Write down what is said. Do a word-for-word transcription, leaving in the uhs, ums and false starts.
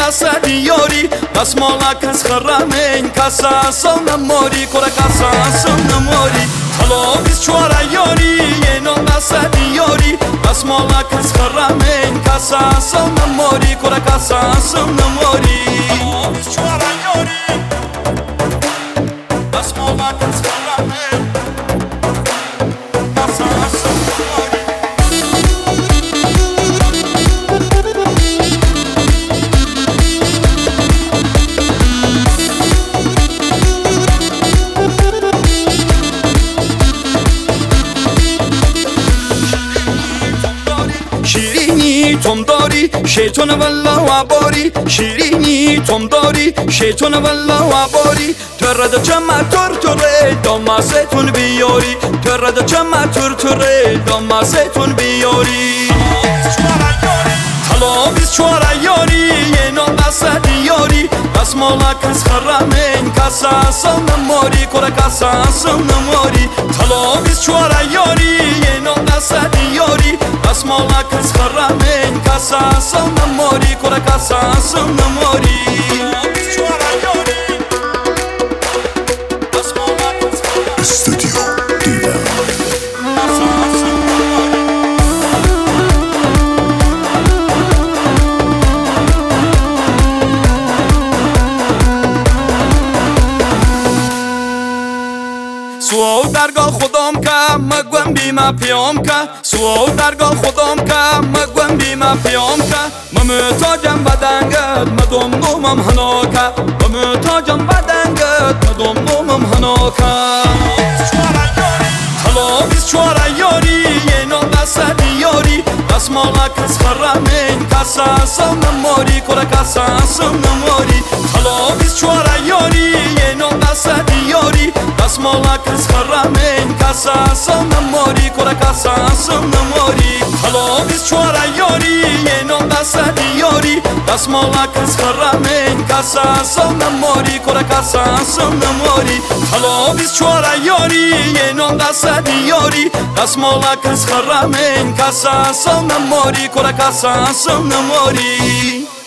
دست دیاری بس مالا کس خرامین کسا سال نماری کورا کسا سال نماری حالا بیس چوار یاری نام دست دیاری بس مالا کس خرامین کسا سال نماری کورا کسا سال نماری حالا بیس چوار یاری بس مالا کس خرامین کسا سال نماری شیرینی توم داری شیطان والله و باری شیرینی توم داری شیطان والله و باری ترد چما تر تره داماستون بیاری ترد چما تر تره داماستون بیاری حالا بیس چوار یاری نام دست دیاری بس مالا کس خرامین کسا سال نماری کورا کسا سال نماری حالا بیس چوار یاری نام دست دیاری بس مالا کس خرامین کسا سال نماری کورا کسا سال نماری استودیو دیدم سوال درگاه خودم که مگوم بیما پیام که سوال درگاه خودم که مگوم بیما پیام که ممتاجم بدنگت مدوم نومم هنا که ممتاجم بدنگت مدوم نومم هنا که حالا بیس چوار یاری نام دست دیاری بس مالا کس خرامین کسا سال نماری کورا کسا سال نماری حالا بیس چوار یاری نام دست دیاری بس مالا کس خرامین کسا سال نماری کورا کسا سال نماری حالا بیس چوار یاری نام دست دیاری بس مالا کس خرامین کسا سال نماری کورا کسا سال نماری حالا بیس چوار یاری نام دست دیاری بس مالا کس خرامین کسا سال نماری کورا کسا سال نماری